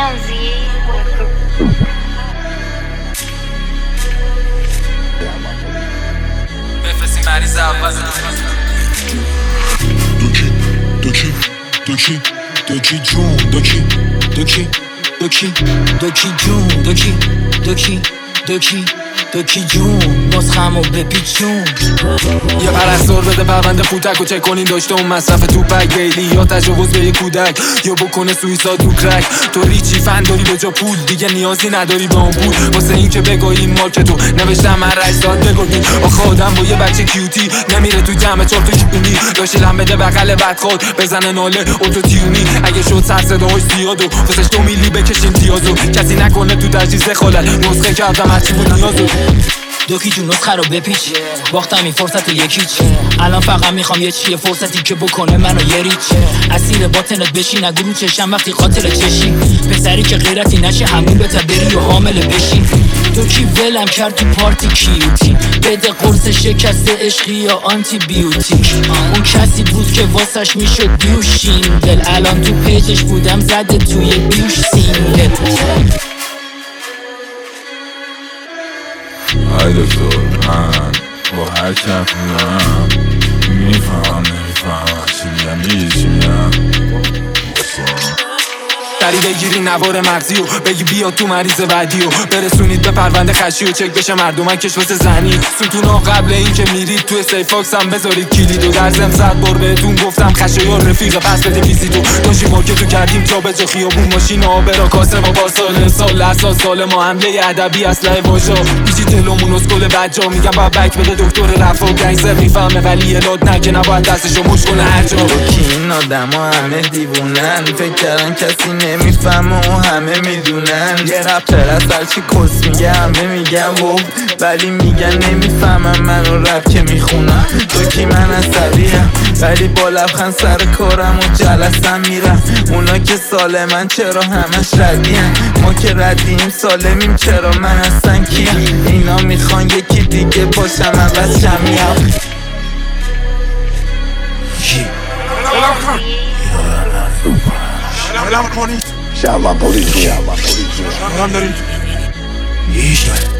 بفرستی مریض اول دوکی جون دوکی جون نسخمو بپیچون. یه پرستار بده پرونده فوتک و چک کنین داشته اون مصرف توپک بیلی یا تجاوز به یه کودک یا بکنه سویساد تو کرک. تو ریچی فن داری به جا پول دیگه نیازی نداری به اون پول واسه این که بگاهی مارکتو نوشتم من رجزاد بگردی. آخه آدم با یه بچه کیوتی نمیره تو جمع چار تو کیونی داشتی لم بده بغل بدخواد بزنه ناله اوتو تیونی. اگه شد سر صداهاش زیادو واسش 2 میلی بکشیم پیازو کسی نکنه تو تجهیز خالت نسخه کردم هرچی بود نیازو. دوکی جون نسخه رو بپیچ باختم این فرصت یکیچ الان فقط میخوام یه چیه فرصتی که بکنه منو یه ریچ. اسیر باطنت بشی نگو رو چشم وقتی قاتل چشی پسری که غیرتی نشه همون بهتر بری و حامل بشی. دوکی ولم کرد تو پارتی کیوتی بده قرص شکست عشقی یا آنتی بیوتیک. اون کسی بود که واسش میشد بیوشین دل الان تو پیجش بودم زده توی بیوش سینگل. های دکتر من با هر کف میرم میفهمم نمیفهمم چی میگم چی میگم دری بگیری نوار مغزی و بگی بیا تو مریض بعدی و برسونید به پرونده خشی و چک بشه مردمکش واسه زنی. ستونا قبل این که میرید توی سیفاکس هم بذارید کلیدو در زم 100 بار بهتون گفتم خشایار رفیق پس بده ویزیتو داشتی مارکتو کردیم جا به جا خیابون ماشین آبرا کاسه با سال سال اساس سال ما حمله ادبی اسلحه واژا بیچی تلومون اسکل بجا میگم باید بک بده دکتر رفا گنگستر میفهمه ولی الاد نه که نباید دستشو مش کنه هر جا. کی این آدما همه دیوونن فکر کردن کسی نمیفهمه و همه میدونن یه رپر از هرچی کس میگه همه میگن وو ولی میگن نمیفهمم منو رپ که میخونم. دوکی من عصبیم ولی با لبخند سر کارم و جلسم میرم. اونا که سالمن چرا همش ردیم ما که ردیم سالمیم چرا من هستن کیم. اینا میخوان یکی دیگه باشم عوض شمیم. شب پلیس